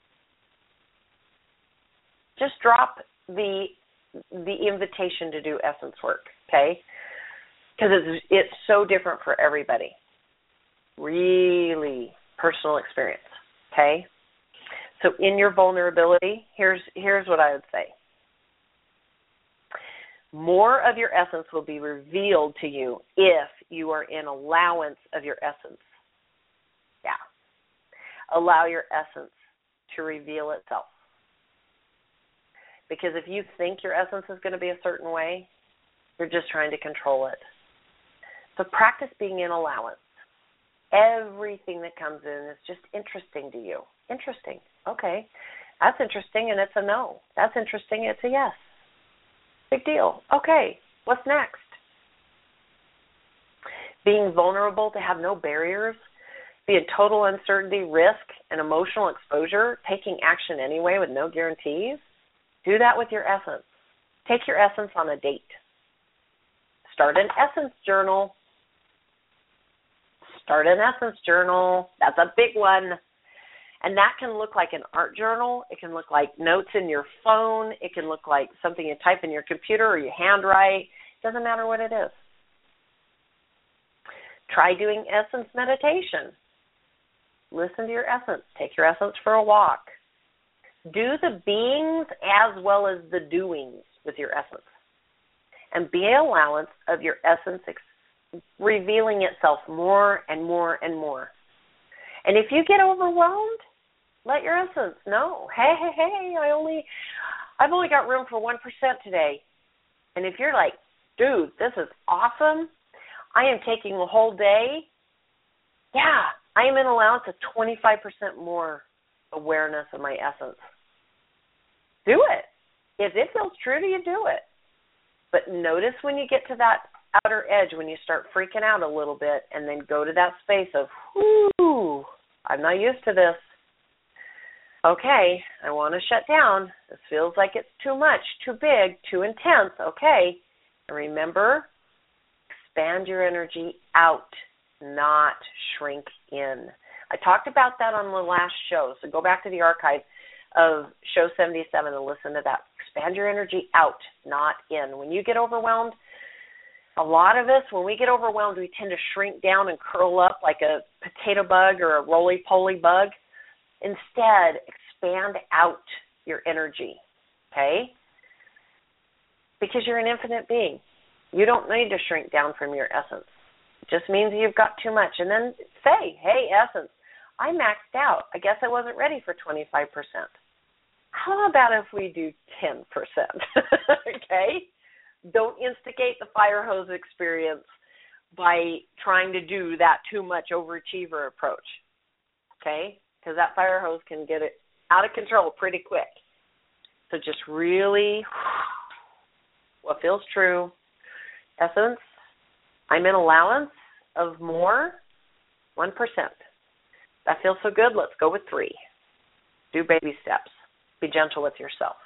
Just drop the the invitation to do essence work, okay? Because it's, it's so different for everybody. Really personal experience, okay? So in your vulnerability, here's here's what I would say. More of your essence will be revealed to you if you are in allowance of your essence. Yeah. Allow your essence to reveal itself. Because if you think your essence is going to be a certain way, you're just trying to control it. So practice being in allowance. Everything that comes in is just interesting to you. Interesting. Okay. That's interesting, and it's a no. That's interesting, it's a yes. Big deal. Okay. What's next? Being vulnerable, to have no barriers, be in total uncertainty, risk, and emotional exposure, taking action anyway with no guarantees. Do that with your essence. Take your essence on a date. Start an essence journal. Start an essence journal. That's a big one. And that can look like an art journal. It can look like notes in your phone. It can look like something you type in your computer or you handwrite. It doesn't matter what it is. Try doing essence meditation. Listen to your essence. Take your essence for a walk. Do the beings as well as the doings with your essence. And be an allowance of your essence ex- revealing itself more and more and more. And if you get overwhelmed, let your essence know. Hey, hey, hey, I only, I've only got room for one percent today. And if you're like, dude, this is awesome, I am taking the whole day, yeah, I am in allowance of twenty-five percent more awareness of my essence. Do it. If it feels true to you, do it. But notice when you get to that outer edge, when you start freaking out a little bit, and then go to that space of, whoo, I'm not used to this. Okay, I want to shut down. This feels like it's too much, too big, too intense. Okay. And remember, expand your energy out, not shrink in. I talked about that on the last show, so go back to the archive of show seventy-seven and listen to that. Expand your energy out, not in. When you get overwhelmed, a lot of us, when we get overwhelmed, we tend to shrink down and curl up like a potato bug or a roly-poly bug. Instead, expand out your energy, okay? Because you're an infinite being. You don't need to shrink down from your essence. It just means you've got too much. And then say, hey, essence, I maxed out. I guess I wasn't ready for twenty-five percent. How about if we do ten percent? Okay? Don't instigate the fire hose experience by trying to do that too much overachiever approach. Okay? Because that fire hose can get it out of control pretty quick. So just really, what feels true. Essence, I'm in allowance of more, one percent. That feels so good, let's go with three. Do baby steps. Be gentle with yourself.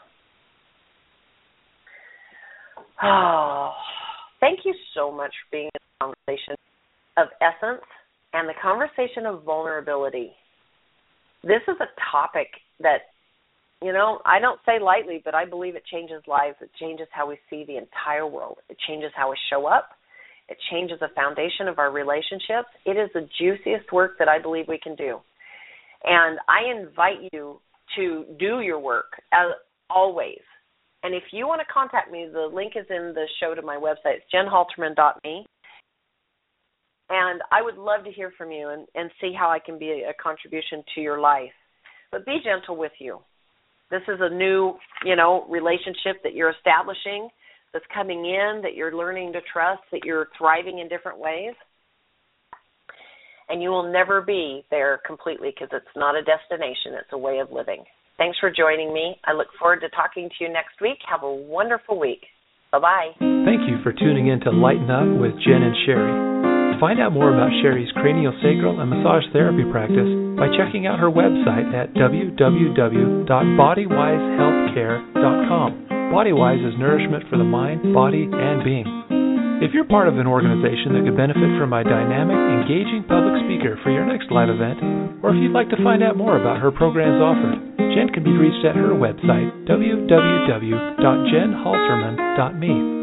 Oh, thank you so much for being in the conversation of essence and the conversation of vulnerability. This is a topic that, you know, I don't say lightly, but I believe it changes lives. It changes how we see the entire world. It changes how we show up. It changes the foundation of our relationships. It is the juiciest work that I believe we can do. And I invite you to do your work as always. And if you want to contact me, the link is in the show to my website. It's jen halterman dot me. And I would love to hear from you and, and see how I can be a, a contribution to your life. But be gentle with you. This is a new, you know, relationship that you're establishing, that's coming in, that you're learning to trust, that you're thriving in different ways. And you will never be there completely because it's not a destination, it's a way of living. Thanks for joining me. I look forward to talking to you next week. Have a wonderful week. Bye-bye. Thank you for tuning in to Lighten Up with Jen and Sherry. Find out more about Sherry's craniosacral and massage therapy practice by checking out her website at w w w dot body wise health care dot com. BodyWise is nourishment for the mind, body, and being. If you're part of an organization that could benefit from my dynamic, engaging public speaker for your next live event, or if you'd like to find out more about her programs offered, Jen can be reached at her website, w w w dot jen halterman dot me.